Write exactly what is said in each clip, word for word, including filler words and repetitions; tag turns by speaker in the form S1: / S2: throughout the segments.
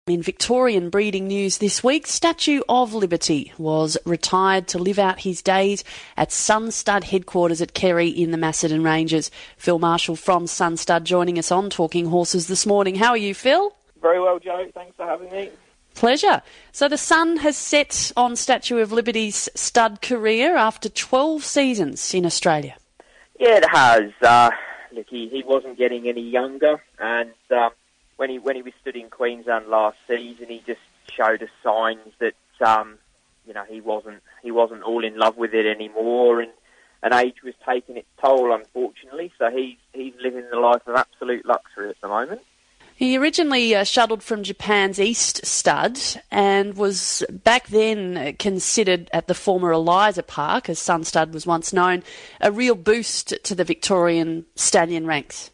S1: In Victorian breeding news this week, Statue of Liberty was retired to live out his days at Sunstud headquarters at Kerry in the Macedon Ranges. Phil Marshall from Sunstud joining us on Talking Horses this morning. How are you, Phil?
S2: Very well, Joe. Thanks for having me.
S1: Pleasure. So the sun has set on Statue of Liberty's stud career after twelve seasons in Australia.
S2: Yeah, it has. Uh, look, he, he wasn't getting any younger, and um, when he when he was stood in Queensland last season, he just showed us signs that um, you know he wasn't he wasn't all in love with it anymore, and, and age was taking its toll, unfortunately. So he's he's living the life of absolute luxury at the moment.
S1: He originally uh, shuttled from Japan's East Stud and was back then considered at the former Eliza Park, as Sunstud was once known, a real boost to the Victorian stallion ranks.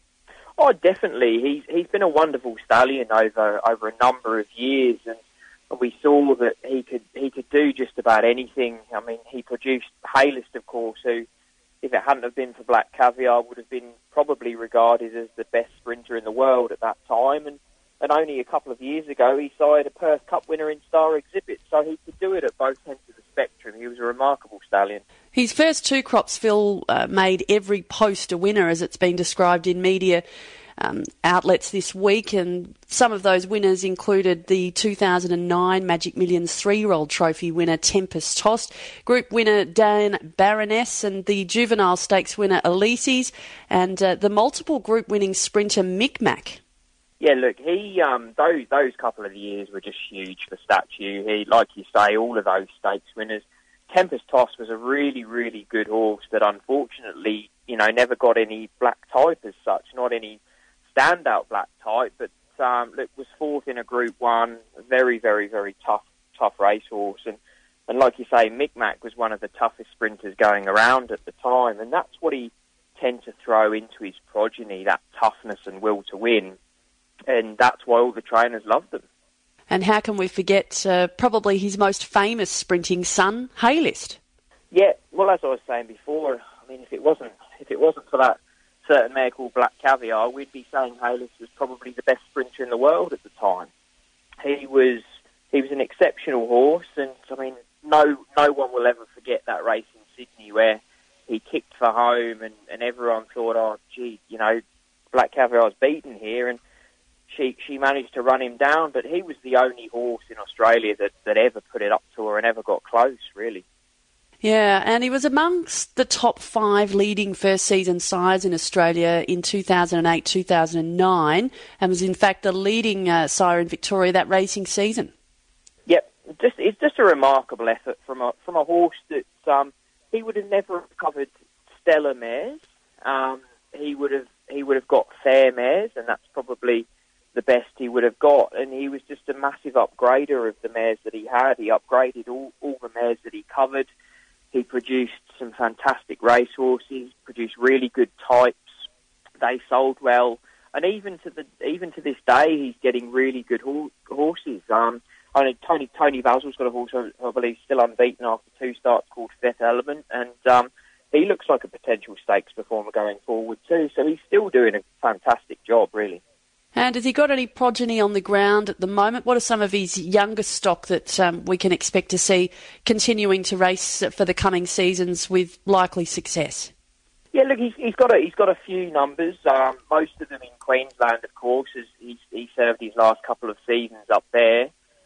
S2: Oh, definitely. He's he's been a wonderful stallion over over a number of years, and we saw that he could he could do just about anything. I mean, he produced Haylist, of course, who, if it hadn't have been for Black Caviar, would have been probably regarded as the best sprinter in the world at that time. And, and only a couple of years ago, he sired a Perth Cup winner in Star Exhibit, so he could do it at both ends of the spectrum. He was a remarkable stallion.
S1: His first two crops, Phil, uh, made every post a winner, as it's been described in media Um, outlets this week, and some of those winners included the two thousand nine Magic Millions three-year-old trophy winner Tempest Tossed, group winner Dan Baroness, and the juvenile stakes winner Elise's, and uh, the multiple group winning sprinter Micmac.
S2: Yeah, look, he um, those those couple of years were just huge for Statue. He, like you say, all of those stakes winners. Tempest Toss was a really, really good horse that unfortunately, you know, never got any black type as such, not any standout black type, but um, look, was fourth in a Group One, a very, very, very tough, tough racehorse, and and like you say, Micmac was one of the toughest sprinters going around at the time, and that's what he tended to throw into his progeny, that toughness and will to win, and that's why all the trainers loved them.
S1: And how can we forget uh, probably his most famous sprinting son, Haylist?
S2: Yeah, well, as I was saying before, I mean, if it wasn't if it wasn't for that certain mare called Black Caviar, we'd be saying Haylist was probably the best sprinter in the world at the time. He was he was an exceptional horse, and I mean, no no one will ever forget that race in Sydney where he kicked for home, and, and everyone thought, oh, gee, you know, Black Caviar's beaten here, and she she managed to run him down, but he was the only horse in Australia that, that ever put it up to her and ever got close, really.
S1: Yeah, and he was amongst the top five leading first-season sires in Australia in two thousand eight two thousand nine, and was in fact the leading uh, sire in Victoria that racing season.
S2: Yep, just it's just a remarkable effort from a from a horse that um, he would have never covered stellar mares. Um, he would have he would have got fair mares, and that's probably the best he would have got. And he was just a massive upgrader of the mares that he had. He upgraded all, all the mares that he covered. He produced some fantastic racehorses, produced really good types. They sold well, and even to the even to this day, he's getting really good ho- horses. Um, I know Tony Tony Basil's got a horse I, I believe still unbeaten after two starts called Fifth Element, and um, he looks like a potential stakes performer going forward too. So he's still doing a fantastic job, really.
S1: And has he got any progeny on the ground at the moment? What are some of his younger stock that um, we can expect to see continuing to race for the coming seasons with likely success?
S2: Yeah, look, he's, he's got a he's got a few numbers. Um, most of them in Queensland, of course, as he's, he served his last couple of seasons up there.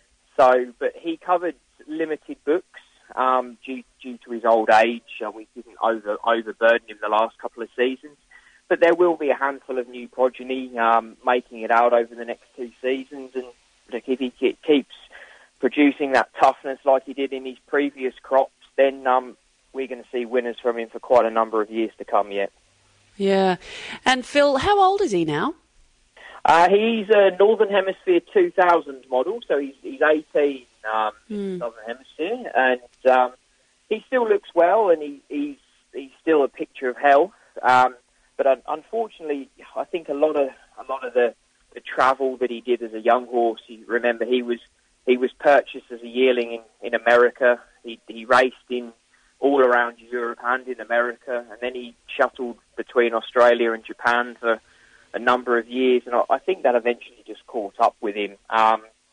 S2: So, but he covered limited books um, due due to his old age. Uh, we didn't over overburden him the last couple of seasons. But there will be a handful of new progeny um, making it out over the next two seasons. And look, if he keeps producing that toughness like he did in his previous crops, then um, we're going to see winners from him for quite a number of years to come yet.
S1: Yeah. And Phil, how old is he now?
S2: Uh, he's a Northern Hemisphere two thousand model, so he's, he's eighteen um, mm. in the Southern Hemisphere. And um, he still looks well, and he, he's, he's still a picture of health. Um, But uh, unfortunately, I think a lot of a lot of the, the travel that he did as a young horse. You remember, he was he was purchased as a yearling in, in America. He he raced in all around Europe and in America, and then he shuttled between Australia and Japan for a number of years. And I, I think that eventually just caught up with him. Um,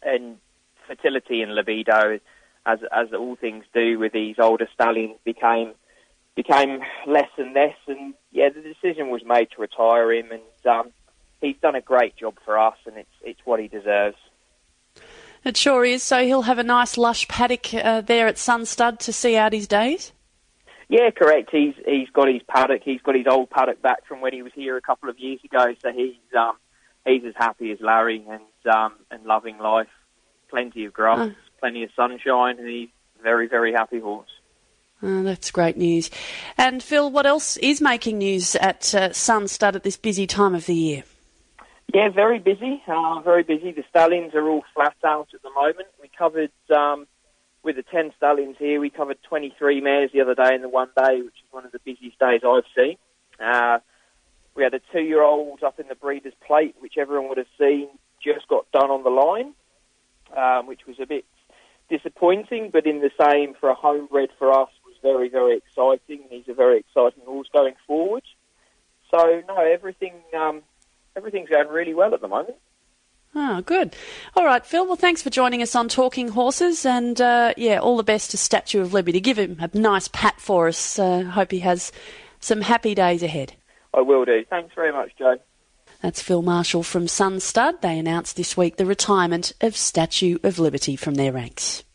S2: and fertility and libido, as as all things do with these older stallions, became became less and less. And yeah, the decision was made to retire him, and um, he's done a great job for us, and it's it's what he deserves.
S1: It sure is. So he'll have a nice lush paddock uh, there at Sunstud to see out his days?
S2: Yeah, correct. He's he's got his paddock. He's got his old paddock back from when he was here a couple of years ago. So he's um, he's as happy as Larry, and um, and loving life. Plenty of grass, oh. plenty of sunshine, and he's a very, very happy horse.
S1: Oh, that's great news. And Phil, what else is making news at uh, Sunstud at this busy time of the year?
S2: Yeah, very busy, uh, very busy. The stallions are all flat out at the moment. We covered, um, with the ten stallions here, we covered twenty-three mares the other day in the one day, which is one of the busiest days I've seen. Uh, we had a two-year-old up in the Breeders' Plate, which everyone would have seen, just got done on the line, um, which was a bit disappointing, but in the same, for a homebred for us, was very, very exciting. He's a very exciting horse going forward. So, no, everything... Um, Everything's going really well at the moment.
S1: Oh, good. All right, Phil, well, thanks for joining us on Talking Horses, and, uh, yeah, all the best to Statue of Liberty. Give him a nice pat for us. Uh, hope he has some happy days ahead.
S2: I will do. Thanks very much, Joe.
S1: That's Phil Marshall from Sunstud. They announced this week the retirement of Statue of Liberty from their ranks.